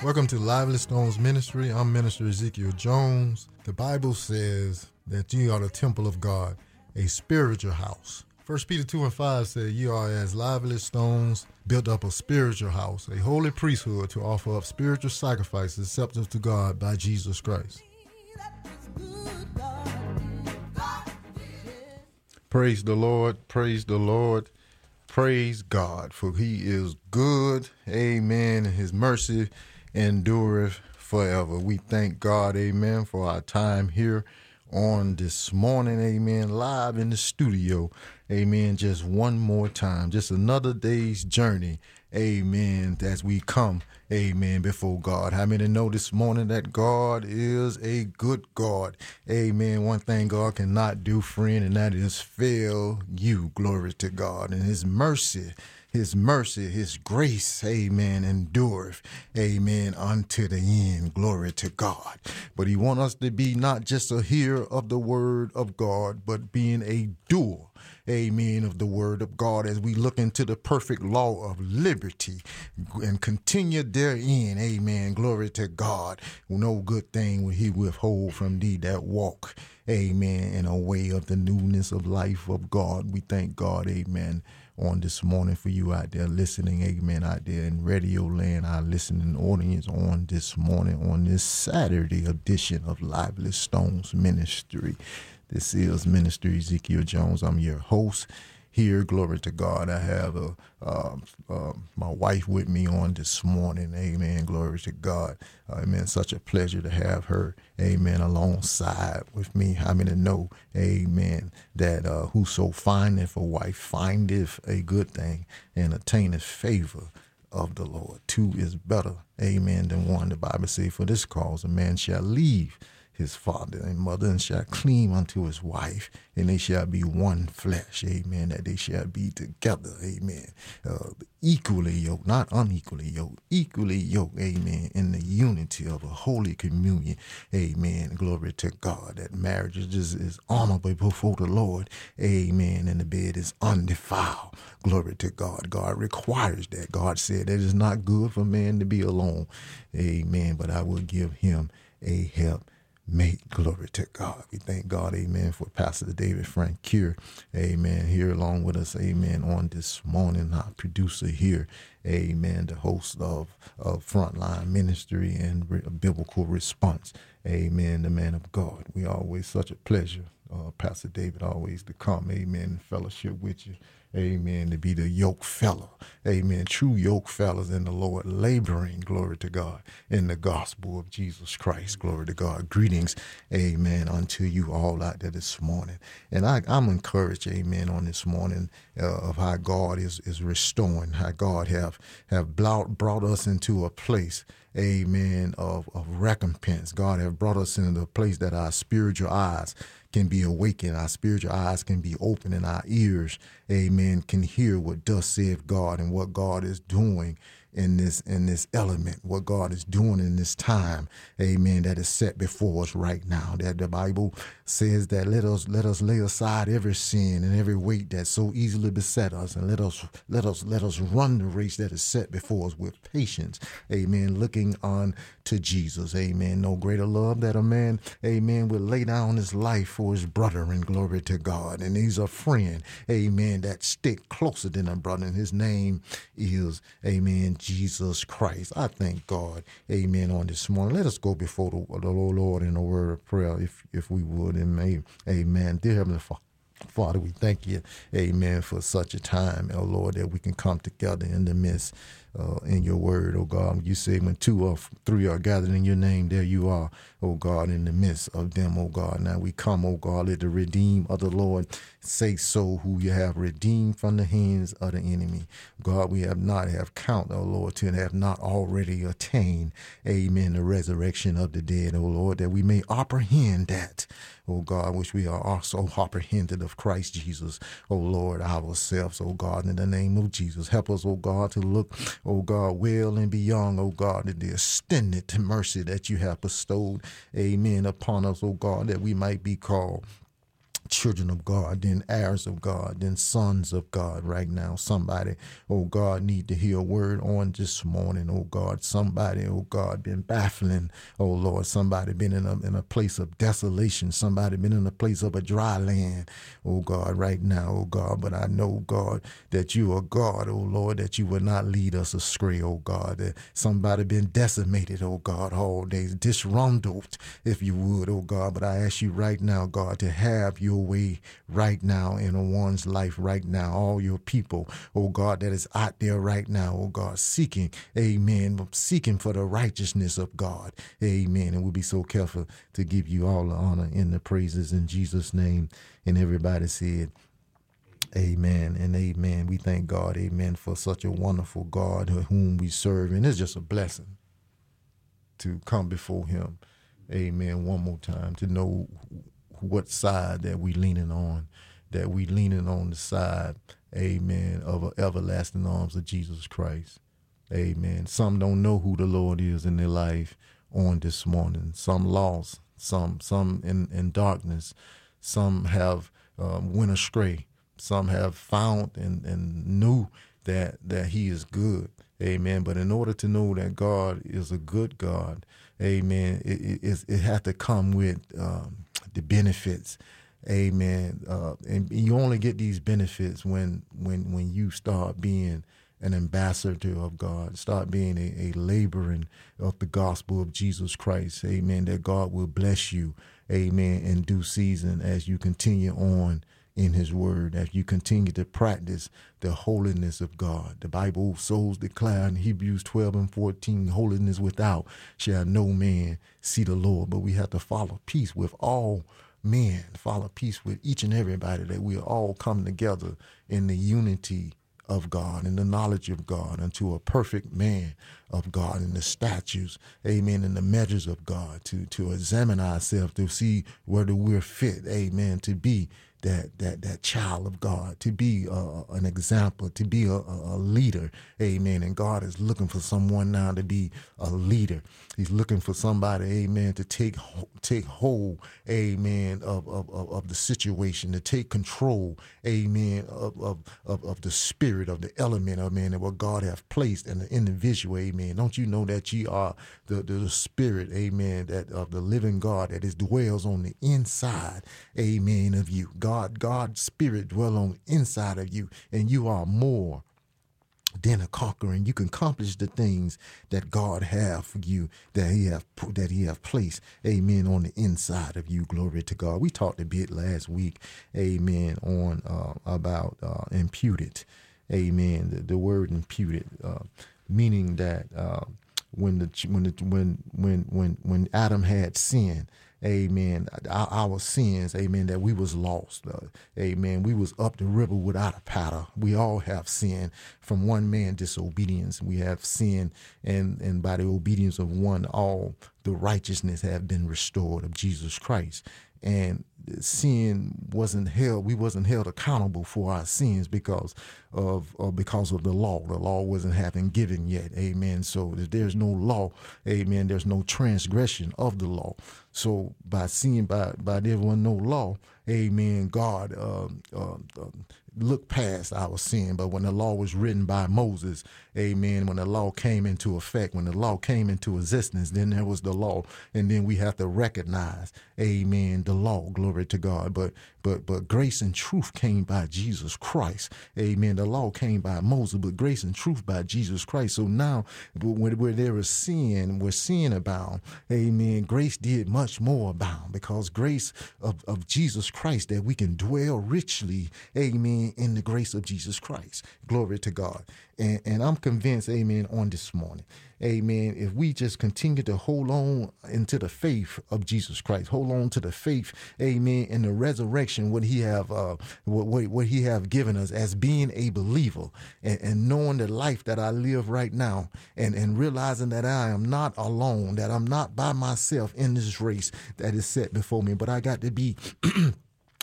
Welcome to Lively Stones Ministry. I'm Minister Ezekiel Jones. The Bible says that ye are the temple of God, a spiritual house. 1 Peter 2:5 says, ye are as lively stones, built up a spiritual house, a holy priesthood to offer up spiritual sacrifices acceptable to God by Jesus Christ. Praise the Lord, praise the Lord, praise God, for he is good. Amen. And his mercy endureth forever. We thank God, amen, for our time here on this morning, amen, live in the studio, amen, just one more time, just another day's journey, amen, as we come, amen, before God. How many know this morning that God is a good God? Amen. One thing God cannot do, friend, and that is fail you. Glory to God. And his mercy, his grace, amen, endureth, amen, unto the end. Glory to God. But he wants us to be not just a hearer of the word of God, but being a doer, amen, of the word of God, as we look into the perfect law of liberty and continue therein, amen, glory to God. No good thing will he withhold from thee that walk, amen, in a way of the newness of life of God. We thank God, amen, on this morning for you out there listening, amen, out there in radio land, our listening audience on this morning, on this Saturday edition of Lively Stones Ministry. This is Minister Ezekiel Jones. I'm your host here. Glory to God. I have my wife with me on this morning. Amen. Glory to God. Amen. Such a pleasure to have her, amen, alongside with me. How many know, amen, that whoso findeth a wife findeth a good thing and attaineth favor of the Lord. Two is better, amen, than one. The Bible says, for this cause a man shall leave his father and mother, and shall cleave unto his wife, and they shall be one flesh, amen, that they shall be together, amen, equally yoked, not unequally yoked, equally yoked, amen, in the unity of a holy communion, amen, glory to God. That marriage is honorable before the Lord, amen, and the bed is undefiled, glory to God. God requires that. God said that it is not good for man to be alone, amen, but I will give him a help mate. Glory to God. We thank God, amen, for Pastor David Frank Cure, amen, here along with us, amen, on this morning. Our producer here, amen, the host of Frontline Ministry and Biblical Response, amen, the man of God. We always such a pleasure, Pastor David, always to come, amen, and fellowship with you. Amen, to be the yoke fellow, amen, true yoke fellows in the Lord, laboring, glory to God, in the gospel of Jesus Christ, glory to God. Greetings, amen, unto you all out there this morning. And I'm encouraged, amen, on this morning of how God is restoring, how God have brought us into a place, amen, of recompense. God have brought us into a place that our spiritual eyes can be awakened, our spiritual eyes can be open, and our ears, amen, can hear what thus saith God and what God is doing in this element, what God is doing in this time, amen, that is set before us right now. That the Bible says that let us lay aside every sin and every weight that so easily beset us, and let us run the race that is set before us with patience, amen, looking on to Jesus, amen. No greater love that a man, amen, will lay down his life for his brother, and glory to God. And he's a friend, amen, that stick closer than a brother, and his name is, amen, Jesus Christ. I thank God, amen, on this morning. Let us go before the Lord in a word of prayer, if we would, and amen. Dear Heavenly Father, we thank you, amen, for such a time, oh Lord, that we can come together in the midst, in your word, oh God. You say when 2 or 3 are gathered in your name, there you are, oh God, in the midst of them, oh God. Now we come, oh God, let the redeemed of the Lord say so, who you have redeemed from the hands of the enemy. God, we have not count, oh Lord, to have not already attained, amen, the resurrection of the dead, oh Lord, that we may apprehend that, oh God, which we are also apprehended of Christ Jesus, oh Lord, ourselves, oh God, in the name of Jesus. Help us, oh God, to look, oh God, well and beyond, oh God, in the extended mercy that you have bestowed, amen, upon us, oh God, that we might be called children of God, then heirs of God, then sons of God right now. Somebody, oh God, need to hear a word on this morning, oh God. Somebody, oh God, been baffling, oh Lord. Somebody been in a place of desolation. Somebody been in a place of a dry land, oh God, right now, oh God. But I know, God, that you are God, oh Lord, that you will not lead us astray, oh God. That somebody been decimated, oh God, all days, disrumbled, if you would, oh God. But I ask you right now, God, to have your way right now in a one's life right now. All your people, oh God, that is out there right now, oh God, seeking, amen, seeking for the righteousness of God, amen. And we'll be so careful to give you all the honor and the praises in Jesus' name. And everybody said, amen and amen. We thank God, amen, for such a wonderful God whom we serve. And it's just a blessing to come before him, amen, one more time, to know what side that we leaning on, that we leaning on the side, amen, of everlasting arms of Jesus Christ, amen. Some don't know who the Lord is in their life on this morning. Some lost, some in darkness, some have went astray. Some have found and knew that he is good, amen. But in order to know that God is a good God, amen, it has to come with the benefits, amen. And you only get these benefits when you start being an ambassador of God, start being a laboring of the gospel of Jesus Christ, amen. That God will bless you, amen, in due season as you continue on in his word, as you continue to practice the holiness of God. The Bible souls declare in Hebrews 12:14, holiness without shall no man see the Lord. But we have to follow peace with all men, follow peace with each and everybody, that we all come together in the unity of God and the knowledge of God unto a perfect man of God, in the statutes, amen, and the measures of God, to examine ourselves, to see whether we're fit, amen, to be that child of God, to be an example, to be a leader, amen. And God is looking for someone now to be a leader. He's looking for somebody, amen, to take hold, amen, of the situation, to take control, amen, of the spirit, of the element, amen, and what God has placed in the individual, amen. Don't you know that ye are the spirit, amen, that of the living God that dwells on the inside, amen, of you. God's spirit dwell on the inside of you, and you are more than a conqueror, and you can accomplish the things that God have for you, that he have placed, amen, on the inside of you. Glory to God. We talked a bit last week, amen, on about imputed, amen. The word imputed, meaning that when Adam had sinned, amen, our sins, amen, that we was lost, amen, we was up the river without a paddle. We all have sinned from one man disobedience. We have sinned, and by the obedience of one, all the righteousness have been restored of Jesus Christ. And sin wasn't held, we wasn't held accountable for our sins because of the law. The law wasn't having given yet, amen. So if there's no law, amen, there's no transgression of the law. So by sin, by there was no law, amen, God looked past our sin. But when the law was written by Moses, amen, when the law came into effect, when the law came into existence, then there was the law. And then we have to recognize, amen, the law, glory to God. But grace and truth came by Jesus Christ, amen. The law came by Moses, but grace and truth by Jesus Christ. So now where there is sin, where sin abound, amen, grace did much more abound, because grace of Jesus Christ, that we can dwell richly, amen, in the grace of Jesus Christ. Glory to God. And I'm convinced, amen, on this morning, amen, if we just continue to hold on into the faith of Jesus Christ, hold on to the faith, amen, in the resurrection, what he have what he have given us as being a believer, and knowing the life that I live right now, and realizing that I am not alone, that I'm not by myself in this race that is set before me, but I got to be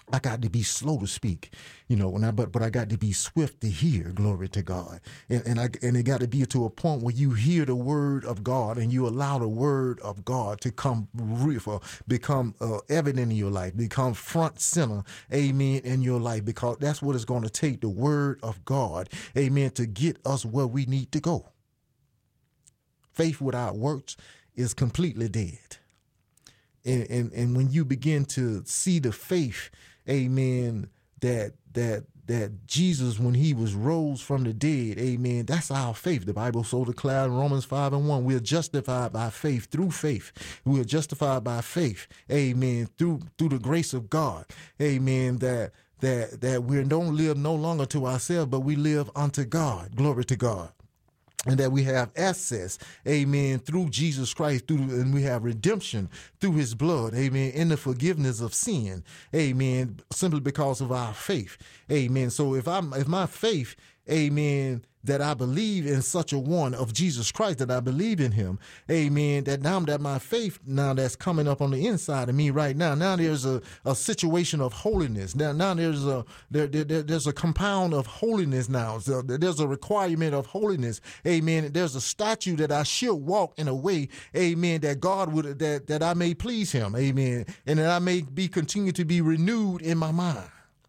I got to be slow to speak, but I got to be swift to hear. Glory to God. And it got to be to a point where you hear the word of God and you allow the word of God to become evident in your life, become front center, amen, in your life, because that's what it's going to take, the word of God, amen, to get us where we need to go. Faith without works is completely dead. And when you begin to see the faith, amen, that Jesus, when he was rose from the dead, amen, that's our faith. The Bible so declared in Romans 5:1, we are justified by faith, through faith. We are justified by faith, amen, through the grace of God, amen, that we don't live no longer to ourselves, but we live unto God. Glory to God. And that we have access, amen, through Jesus Christ, and we have redemption through his blood, amen, in the forgiveness of sin, amen, simply because of our faith, amen. So if my faith, amen, that I believe in such a one of Jesus Christ, that I believe in him, amen, that now that my faith now that's coming up on the inside of me right now there's a situation of holiness. Now there's a compound of holiness now. So there's a requirement of holiness, amen. There's a statute that I should walk in a way, amen, that God would, that I may please him, amen, and that I may continue to be renewed in my mind.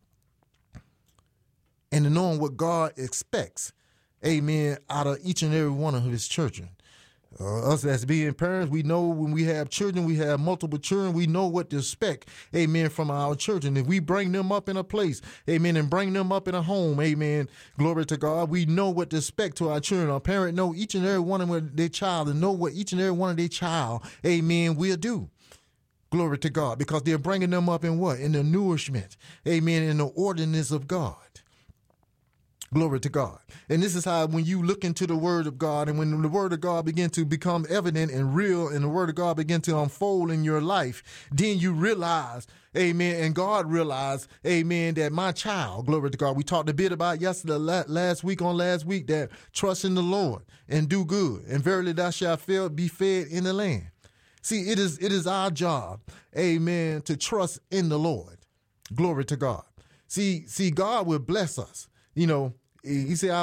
And knowing what God expects, amen, out of each and every one of his children. Us as being parents, we know when we have children, we have multiple children, we know what to expect, amen, from our children. If we bring them up in a place, amen, and bring them up in a home, amen, glory to God, we know what to expect to our children. Our parent know each and every one of their child and know what each and every one of their child, amen, will do. Glory to God, because they're bringing them up in what? In the nourishment, amen, in the ordinance of God. Glory to God. And this is how, when you look into the word of God, and when the word of God begin to become evident and real, and the word of God begin to unfold in your life, then you realize, amen, and God realized, amen, that my child, glory to God, we talked a bit about yesterday, last week, that trust in the Lord and do good, and verily thou shalt be fed in the land. See, it is our job, amen, to trust in the Lord. Glory to God. See, God will bless us. He said,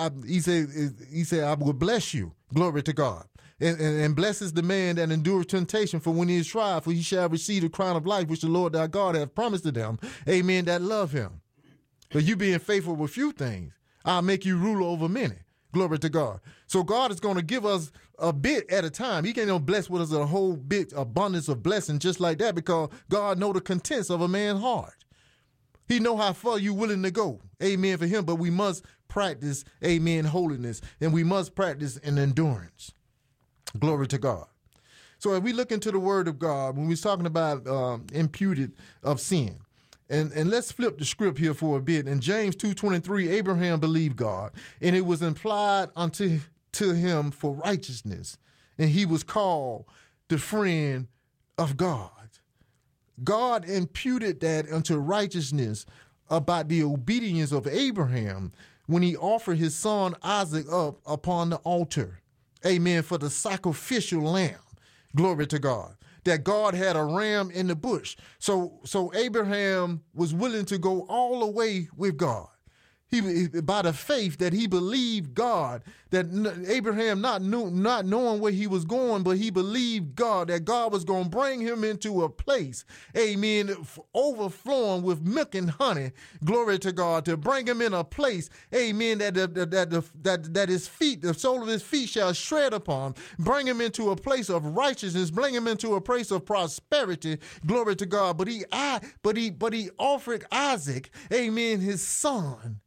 he said, I will bless you. Glory to God. And blesses the man that endures temptation, for when he is tried, for he shall receive the crown of life, which the Lord thy God hath promised to them, amen, that love him. But you being faithful with few things, I'll make you ruler over many. Glory to God. So God is going to give us a bit at a time. He can't bless with us a whole bit, abundance of blessing just like that, because God know the contents of a man's heart. He know how far you willing to go, amen, for him. But we must practice, amen, holiness, and we must practice an endurance. Glory to God. So if we look into the word of God, when we're talking about imputed of sin, and let's flip the script here for a bit. In James 2:23, Abraham believed God, and it was implied unto him for righteousness, and he was called the friend of God. God imputed that unto righteousness about the obedience of Abraham when he offered his son Isaac up upon the altar, amen, for the sacrificial lamb. Glory to God. That God had a ram in the bush. So Abraham was willing to go all the way with God. He, by the faith that he believed God, that Abraham not knowing where he was going, but he believed God, that God was going to bring him into a place, amen, overflowing with milk and honey, glory to God, to bring him in a place, amen, that his feet, the sole of his feet shall shred upon, bring him into a place of righteousness, bring him into a place of prosperity, glory to God. But he offered Isaac, amen, his son,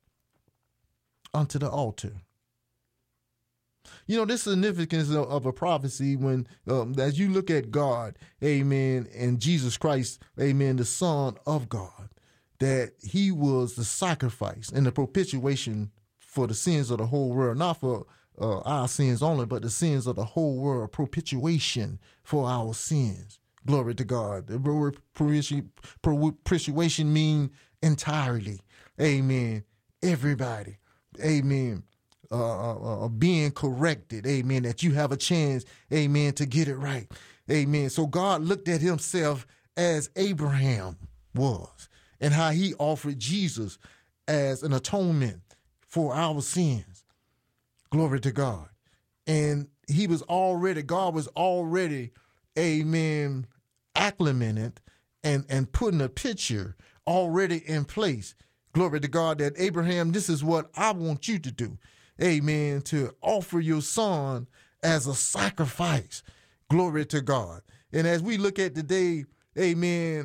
unto the altar. This significance of a prophecy when, as you look at God, amen, and Jesus Christ, amen, the Son of God, that he was the sacrifice and the propitiation for the sins of the whole world, not for our sins only, but the sins of the whole world, propitiation for our sins. Glory to God. The word propitiation mean entirely, amen, everybody. Amen. Being corrected. Amen. That you have a chance. Amen. To get it right. Amen. So God looked at himself as Abraham was. and how he offered Jesus as an atonement for our sins. Glory to God. And God was already, amen, acclimated and putting a picture already in place. Glory to God, that Abraham, this is what I want you to do. Amen. To offer your son as a sacrifice. Glory to God. And as we look at today, amen,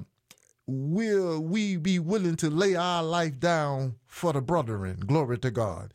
will we be willing to lay our life down for the brethren? Glory to God.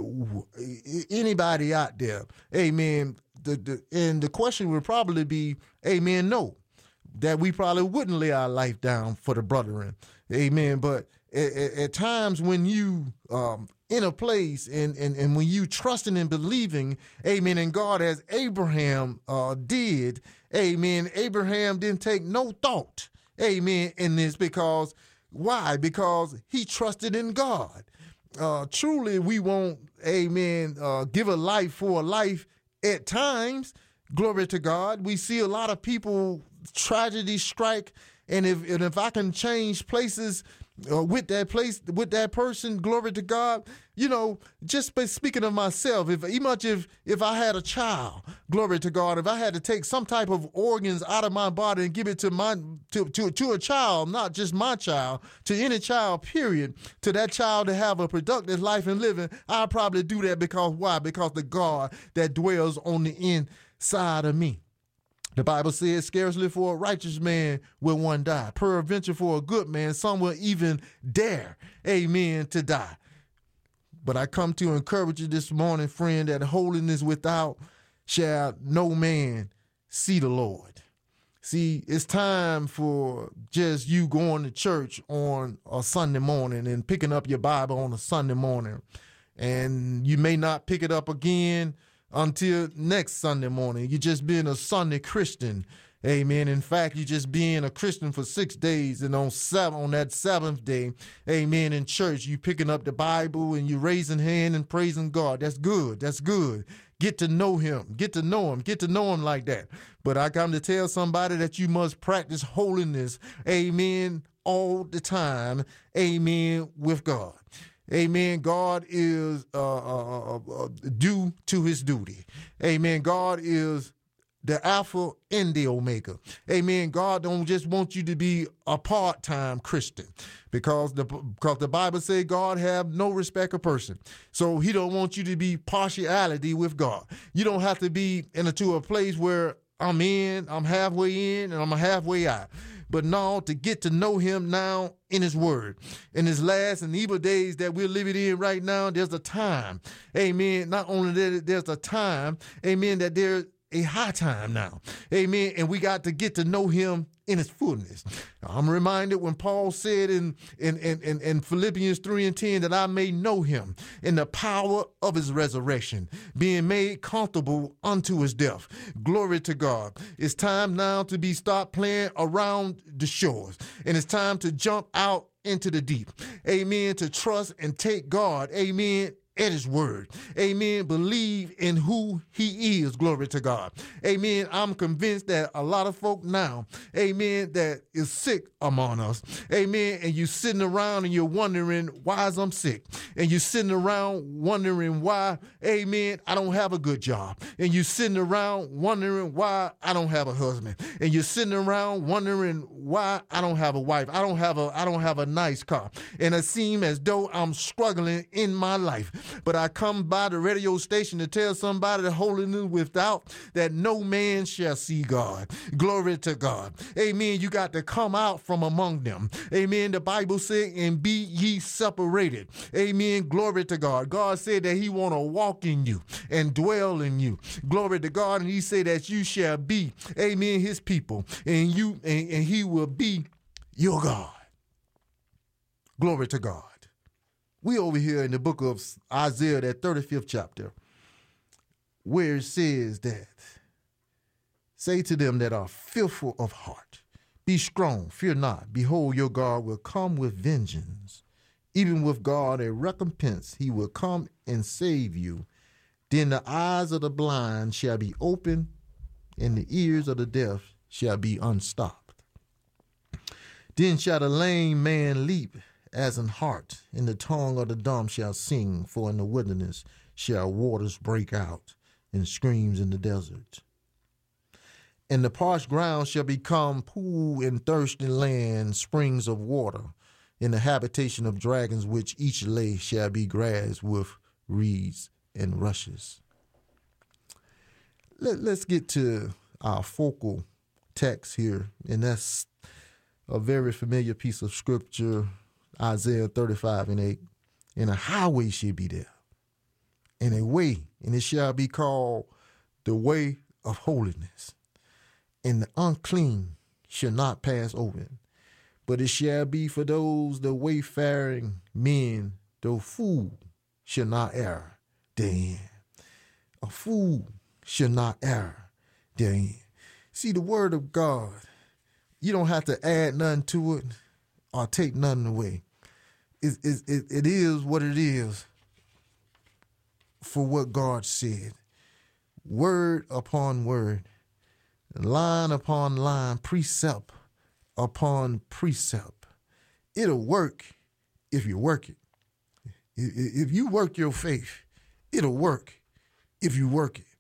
Anybody out there, amen. And the question would probably be, amen, no, that we probably wouldn't lay our life down for the brethren. Amen. But at times when you in a place and when you trusting and believing, amen, in God as Abraham did, amen, Abraham didn't take no thought, amen, in this because, why? Because he trusted in God. Truly, we won't, amen, give a life for a life at times. Glory to God. We see a lot of people, tragedy strike, and if I can change places with that person, glory to God. You know, just by speaking of myself, if I had a child, glory to God, if I had to take some type of organs out of my body and give it to a child, not just my child, to any child, period, to that child to have a productive life and living, I'll probably do that because why? Because the God that dwells on the inside of me. The Bible says, scarcely for a righteous man will one die. Peradventure for a good man, some will even dare, amen, to die. But I come to encourage you this morning, friend, that holiness without shall no man see the Lord. See, it's time for just you going to church on a Sunday morning and picking up your Bible on a Sunday morning. And you may not pick it up again until next Sunday morning. You just being a Sunday Christian. Amen. In fact, you just being a Christian for 6 days, and on that seventh day, amen, in church, you picking up the Bible and you raising hand and praising God. That's good. That's good. Get to know him. Get to know him. Get to know him like that. But I come to tell somebody that you must practice holiness, amen, all the time, amen, with God. Amen. God is due to his duty. Amen. God is the Alpha and the Omega. Amen. God don't just want you to be a part-time Christian because the Bible says God have no respect of person. So he don't want you to be partiality with God. You don't have to be into a place where I'm halfway in, and I'm halfway out. But no, to get to know him now in his word. In his last and evil days that we're living in right now, there's a time, amen, not only that there's a time, amen, that there's a high time now, amen, and we got to get to know him in his fullness. I'm reminded when Paul said in Philippians 3:10 that I may know him in the power of his resurrection, being made comfortable unto his death. Glory to God. It's time now to start playing around the shores, and it's time to jump out into the deep. Amen. To trust and take God, amen, at his word. Amen. Believe in who he is. Glory to God. Amen. I'm convinced that a lot of folk now, amen, that is sick among us. Amen. And you're sitting around and you're wondering, why is I'm sick? And you're sitting around wondering why, amen, I don't have a good job. And you're sitting around wondering why I don't have a husband. And you're sitting around wondering why I don't have a wife. I don't have a nice car. And it seems as though I'm struggling in my life. But I come by the radio station to tell somebody that holiness without, that no man shall see God. Glory to God. Amen. You got to come out from among them. Amen. The Bible said, and be ye separated. Amen. Glory to God. God said that he want to walk in you and dwell in you. Glory to God. And he said that you shall be, amen, his people, and he will be your God. Glory to God. We over here in the book of Isaiah, that 35th chapter, where it says that, say to them that are fearful of heart, be strong, fear not. Behold, your God will come with vengeance. Even with God a recompense, he will come and save you. Then the eyes of the blind shall be open, and the ears of the deaf shall be unstopped. Then shall the lame man leap as an hart, and the tongue of the dumb shall sing, for in the wilderness shall waters break out, and streams in the desert. And the parched ground shall become pool and thirsty land, springs of water, in the habitation of dragons, which each lay shall be grass with reeds and rushes. Let's get to our focal text here, and that's a very familiar piece of scripture, Isaiah 35:8. And a highway shall be there, and a way, and it shall be called the way of holiness. And the unclean shall not pass over it, but it shall be for those the wayfaring men, the fool shall not err therein. A fool shall not err therein. See, the word of God, you don't have to add nothing to it or take nothing away. It is what it is for what God said. Word upon word, line upon line, precept upon precept. It'll work if you work it. If you work your faith, it'll work if you work it.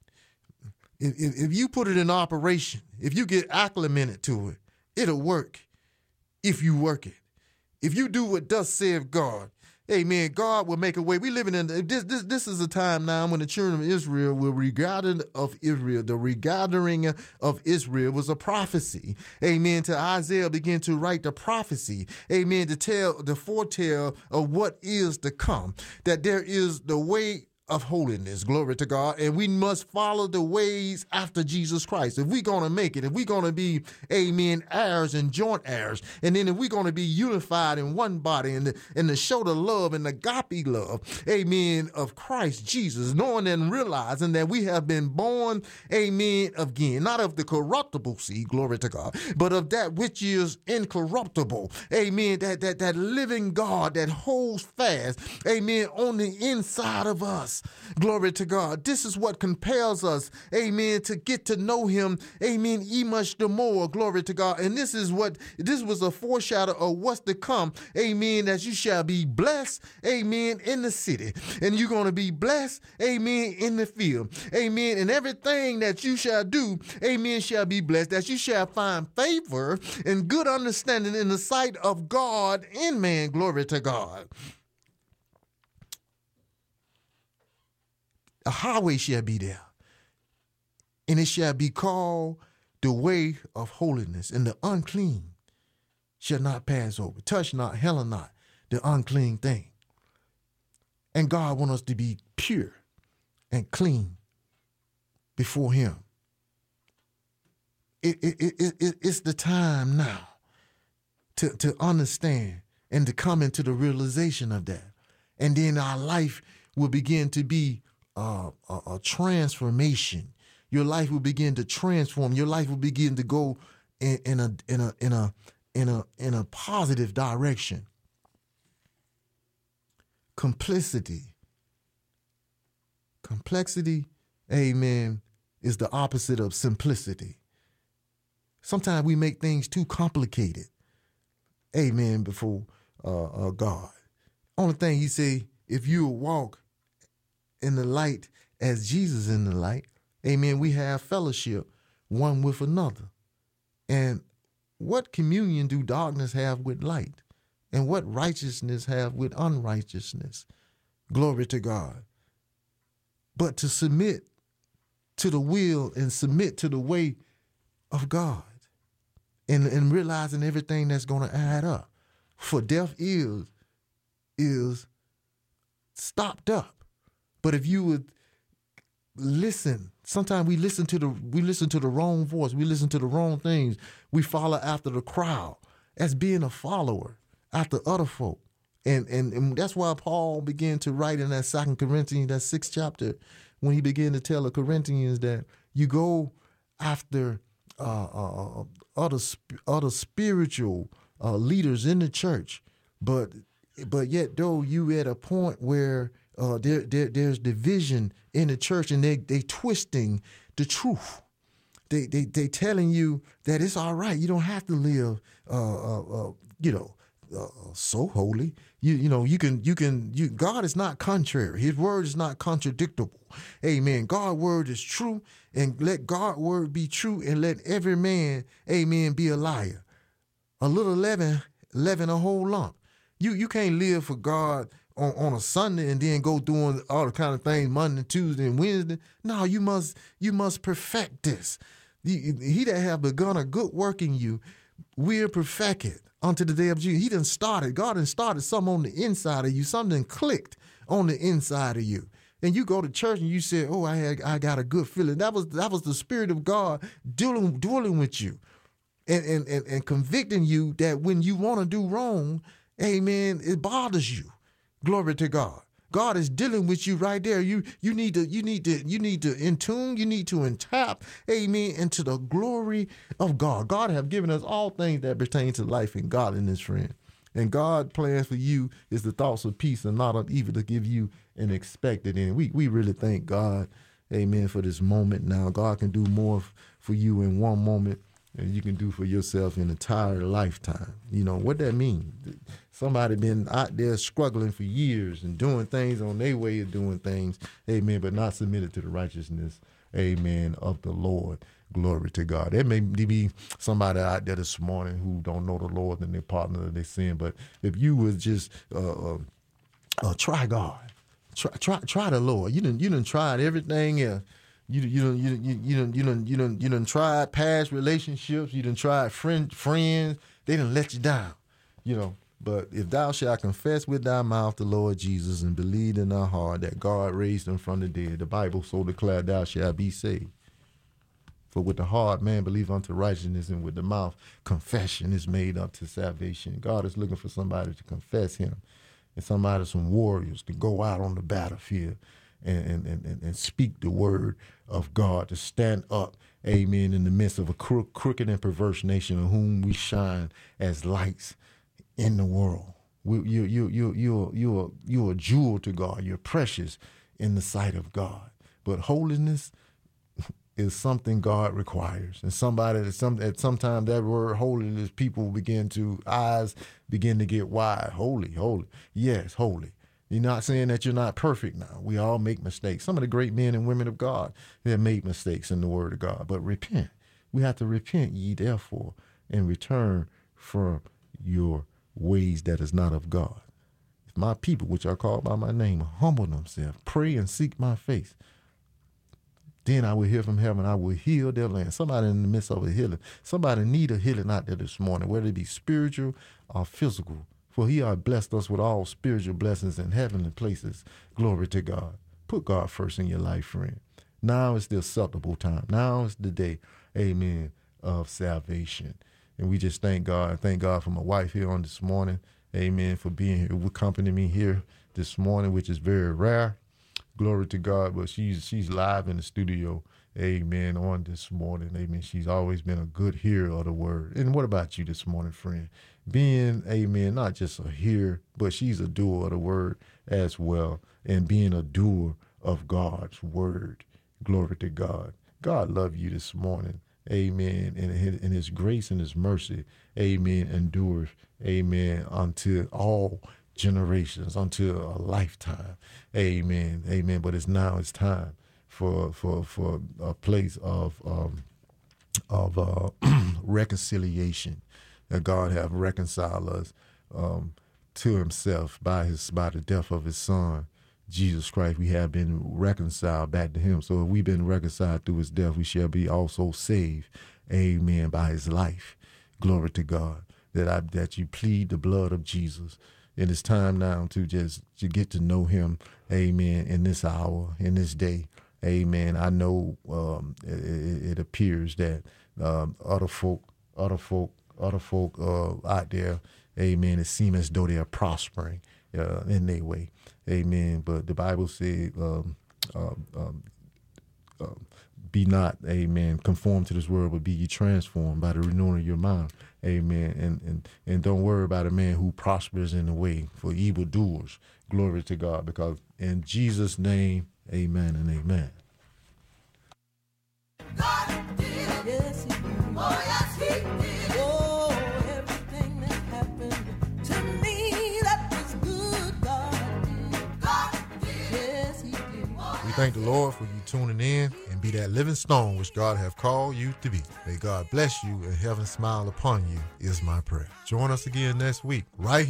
If you put it in operation, if you get acclimated to it, it'll work if you work it. If you do what thus saith God, amen, God will make a way. We living in this is a time now when the children of Israel were regarded of Israel. The regathering of Israel was a prophecy. Amen. To Isaiah began to write the prophecy. Amen. To tell the foretell of what is to come. That there is the way of holiness, glory to God, and we must follow the ways after Jesus Christ. If we're going to make it, if we're going to be, amen, heirs and joint heirs, and then if we're going to be unified in one body and to show the love and the agape love, amen, of Christ Jesus, knowing and realizing that we have been born, amen, again, not of the corruptible seed, glory to God, but of that which is incorruptible, amen, that living God that holds fast, amen, on the inside of us. Glory to God. This is what compels us, amen, to get to know him, amen, much the more, glory to God. And this was a foreshadow of what's to come, amen, that you shall be blessed, amen, in the city. And you're going to be blessed, amen, in the field, amen. And everything that you shall do, amen, shall be blessed, that you shall find favor and good understanding in the sight of God and man, glory to God. A highway shall be there, and it shall be called the way of holiness, and the unclean shall not pass over. Touch not, handle not the unclean thing. And God wants us to be pure and clean before him. It's the time now to understand and to come into the realization of that. And then our life will begin to be a transformation. Your life will begin to transform. Your life will begin to go in a positive direction. Complexity, amen, is the opposite of simplicity. Sometimes we make things too complicated, amen, before God. Only thing he say, if you walk in the light as Jesus in the light, amen, we have fellowship one with another. And what communion do darkness have with light? And what righteousness have with unrighteousness? Glory to God. But to submit to the will and submit to the way of God and realizing everything that's going to add up. For death is stopped up. But if you would listen, sometimes we listen to the wrong voice. We listen to the wrong things. We follow after the crowd as being a follower after other folk. And that's why Paul began to write in that 2 Corinthians, that 6th chapter, when he began to tell the Corinthians that you go after other spiritual leaders in the church, but yet though you at a point where there's division in the church and they twisting the truth they telling you that it's all right. You don't have to live, so holy. God is not contrary. His word is not contradictable. Amen. God's word is true, and let God's word be true, and let every man, amen, be a liar. A little leaven a whole lump. You can't live for God on a Sunday and then go doing all the kind of things Monday, Tuesday, and Wednesday. No, you must perfect this. He that have begun a good work in you will perfect it unto the day of Jesus. He done started. God done started something on the inside of you. Something clicked on the inside of you. And you go to church and you say, "Oh, I got a good feeling." That was the Spirit of God dwelling with you, and convicting you that when you want to do wrong, amen, it bothers you. Glory to God. God is dealing with you right there. You need to in tune, you need to tap, amen, into the glory of God. God have given us all things that pertain to life and godliness, friend. And God's plans for you is the thoughts of peace and not of evil, to give you an expected end. We really thank God, amen, for this moment now. God can do more for you in one moment than you can do for yourself in an entire lifetime. You know what that means? Somebody been out there struggling for years and doing things on their way of doing things, amen, but not submitted to the righteousness, amen, of the Lord. Glory to God. There may be somebody out there this morning who don't know the Lord and their partner of their sin, but if you would just try God, try the Lord. You done tried everything else. You done tried past relationships. You done tried friends. They done let you down, But if thou shalt confess with thy mouth the Lord Jesus and believe in thy heart that God raised him from the dead, the Bible so declared, thou shalt be saved. For with the heart man believe unto righteousness, and with the mouth confession is made unto salvation. God is looking for somebody to confess him, and some warriors to go out on the battlefield and speak the word of God, to stand up, amen, in the midst of a crooked and perverse nation, of whom we shine as lights in the world. You're a jewel to God. You're precious in the sight of God. But holiness is something God requires. And sometimes that word holiness, eyes begin to get wide. Holy. Yes, holy. You're not saying that you're not perfect now. We all make mistakes. Some of the great men and women of God, they have made mistakes in the word of God. But repent. We have to repent ye therefore and return from your ways that is not of God. If my people, which are called by my name, humble themselves, pray and seek my face, then I will hear from heaven. I will heal their land. Somebody in the midst of a healing. Somebody need a healing out there this morning, whether it be spiritual or physical. For he hath blessed us with all spiritual blessings in heavenly places. Glory to God. Put God first in your life, friend. Now is the acceptable time. Now is the day, amen, of salvation. And we just thank God. Thank God for my wife here on this morning. Amen, for being here, accompanying me here this morning, which is very rare. Glory to God. But she's live in the studio, amen, on this morning. Amen. She's always been a good hearer of the word. And what about you this morning, friend? Being, amen, not just a hearer, but she's a doer of the word as well. And being a doer of God's word. Glory to God. God love you this morning. Amen. And his grace and his mercy, amen, endures, amen, until all generations, until a lifetime. Amen. Amen. But it's time for a place of reconciliation, that God have reconciled us to himself by the death of his son, Jesus Christ. We have been reconciled back to him. So if we've been reconciled through his death, we shall be also saved, amen, by his life. Glory to God. That you plead the blood of Jesus. And it's time now to get to know him, amen, in this hour, in this day, amen. I know it appears that other folk out there, amen, it seems as though they are prospering in their way, amen. But the Bible said, be not, amen, conformed to this world, but be ye transformed by the renewing of your mind. Amen. And don't worry about a man who prospers in the way, for evildoers. Glory to God. Because in Jesus' name, amen and amen. God did. Yes, he did. Oh, yes, he did. Oh, everything that happened to me that was good, God did. God did. Yes, he did. We thank the Lord for you tuning in and be that living stone which God have called you to be. May God bless you and heaven smile upon you is my prayer. Join us again next week right here